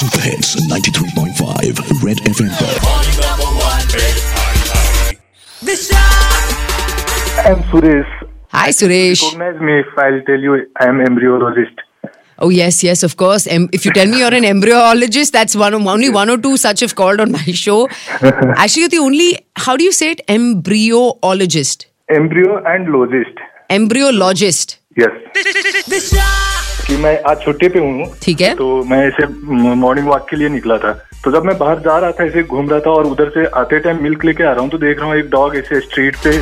Super hits 93.5 red FM पर। I'm Suresh. Hi, Suresh. Recognize me if I'll tell you I am embryologist. Oh, yes, of course. If you tell me you're an embryologist, that's only one or two such have called on my show. Actually, you're the only, how do you say it? Embryologist. Embryo and logist. Embryologist. Yes. कि मैं आज छुट्टी पे हूँ, ठीक है। तो मैं ऐसे मॉर्निंग वॉक के लिए निकला था। तो जब मैं बाहर जा रहा था, ऐसे घूम रहा था और उधर से आते टाइम मिल्क लेके आ रहा हूँ, तो देख रहा हूँ एक डॉग ऐसे स्ट्रीट पे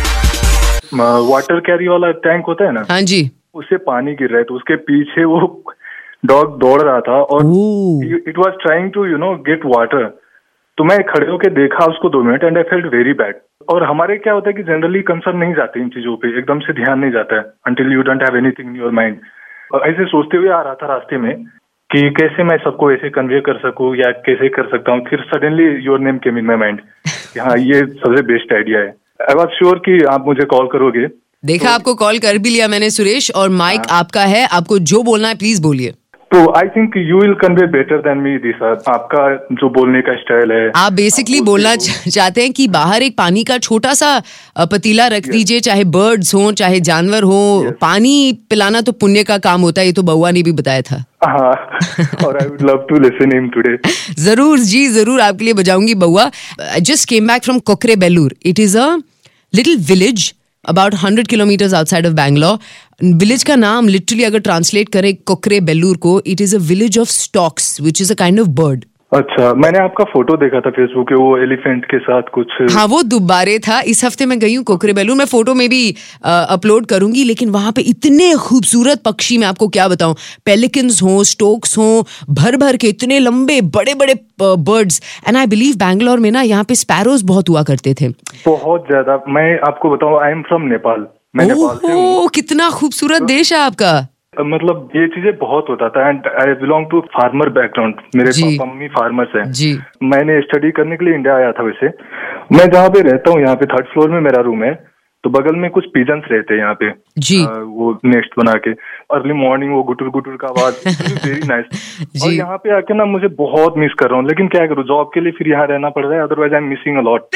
वाटर कैरी वाला टैंक होता है ना, हाँ जी, उससे पानी गिर रहा है, तो उसके पीछे वो डॉग दौड़ रहा था और it was trying to get water. तो मैं खड़े होके देखा उसको 2 minute and I felt very bad. और हमारे क्या होता है कि जनरली कंसर्न नहीं जाते इन चीजों पे, एकदम से ध्यान नहीं जाता है until you don't have anything in your mind. और ऐसे सोचते हुए आ रहा था रास्ते में कि कैसे मैं सबको ऐसे कन्वे कर सकूं या कैसे कर सकता हूँ। फिर suddenly your name came in my mind, हाँ ये सबसे बेस्ट आइडिया है। आई वाज श्योर कि आप मुझे कॉल करोगे। देखा, आपको कॉल कर भी लिया मैंने सुरेश, और माइक आपका है, आपको जो बोलना है प्लीज बोलिए। तो I think you will convey better than me this. आपका जो बोलने का स्टाइल है, आप बेसिकली बोलना चाहते हैं कि बाहर एक पानी का छोटा सा पतीला रख दीजिए, चाहे बर्ड्स हो चाहे जानवर हो, पानी पिलाना तो पुण्य का काम होता है, ये तो बउआ ने भी बताया था। हाँ, और I would love to listen him today. जरूर जी, जरूर आपके लिए बजाऊंगी बउआ। I just came back from Kokrebellur. It is a little village about 100 kilometers outside of Bangalore. Village का नाम लिटरली अगर ट्रांसलेट करें कोकरेबेलूर को, it is a village of storks which is a kind of bird. अच्छा, मैंने आपका फोटो देखा था फेसबुक पे, वो एलिफेंट के साथ कुछ। हाँ, वो दुब्बारे था। इस हफ्ते मैं गई हूँ कोकरेबेलूर, मैं फोटो में भी अपलोड करूंगी। लेकिन वहां पे इतने खूबसूरत पक्षी, मैं आपको क्या बताऊं, पेलिकन्स हो, स्टोक्स हो, भर भर के इतने लंबे बड़े बड़े birds. And I believe Bangalore में ना यहाँ पे स्पैरोज बहुत हुआ करते थे, बहुत ज्यादा। मैं आपको बताऊं, आई एम फ्रॉम नेपाल, मैं नेपाल से हूँ। कितना खूबसूरत देश है आपका। मतलब ये चीजें बहुत होता था। And I belong to farmer background, मेरे पापा मम्मी फार्मर्स हैं जी। मैंने स्टडी करने के लिए इंडिया आया था। वैसे मैं जहाँ पे रहता हूँ, यहाँ पे 3rd फ्लोर में मेरा रूम है, तो बगल में कुछ पिजन्स रहते हैं यहाँ पे जी। वो नेस्ट बना के अर्ली मॉर्निंग वो गुटुर गुटुर का आवाज, वेरी नाइस। और यहाँ पे आके ना मुझे बहुत मिस कर रहा हूँ, लेकिन क्या करूँ, जॉब के लिए फिर यहाँ रहना पड़ रहा है, otherwise I am missing a lot.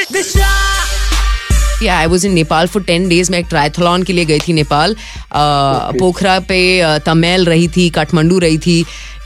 I was in Nepal for 10 days। मैं एक ट्रायथलॉन के लिए गई थी नेपाल। पोखरा पे तमिल रही थी, काठमांडू रही थी।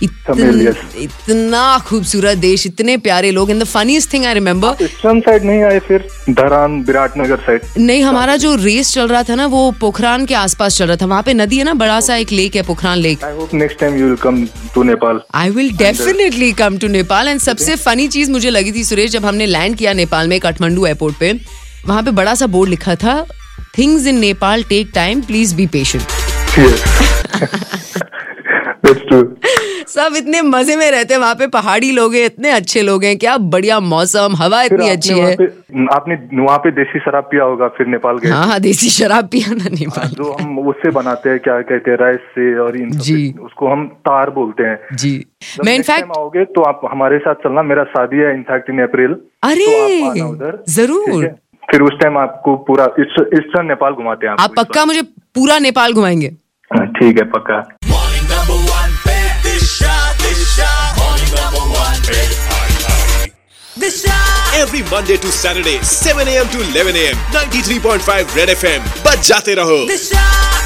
इतना खूबसूरत देश, इतने प्यारे लोग। And the funniest thing I remember, eastern side नहीं आए, फिर धरान विराटनगर साइड नहीं। हमारा जो रेस चल रहा था ना, वो पोखरान के आसपास चल रहा था। वहाँ पे नदी है ना, बड़ा सा एक लेक है, Pokhara lake. I hope next time you will come to Nepal. I will definitely come to Nepal. And सबसे फनी चीज मुझे लगी थी सुरेश, जब हमने लैंड किया नेपाल में, काठमांडू एयरपोर्ट पे, वहां पे बड़ा सा बोर्ड लिखा था, things in Nepal take time, please be patient. सब इतने मजे में रहते हैं वहाँ पे, पहाड़ी लोग हैं, इतने अच्छे लोग हैं, क्या बढ़िया मौसम, हवा इतनी अच्छी है। आपने वहाँ पे देसी शराब पिया होगा, फिर नेपाल गए। हाँ, देसी शराब पिया ना नेपाल। जो हम उससे बनाते हैं, क्या कहते हैं, राइस से, और जी उसको हम तार बोलते हैं जी। मैं इनफैक्ट आओगे तो आप हमारे साथ चलना, मेरा शादी है इनफैक्ट इन अप्रैल। अरे उधर जरूर, फिर उस टाइम आपको पूरा ईस्टर्न नेपाल घुमाते हैं। आप पक्का मुझे पूरा नेपाल घुमाएंगे? ठीक है, पक्का। Every Monday to Saturday, 7 a.m. to 11 a.m. 93.5 Red FM. बजाते रहो।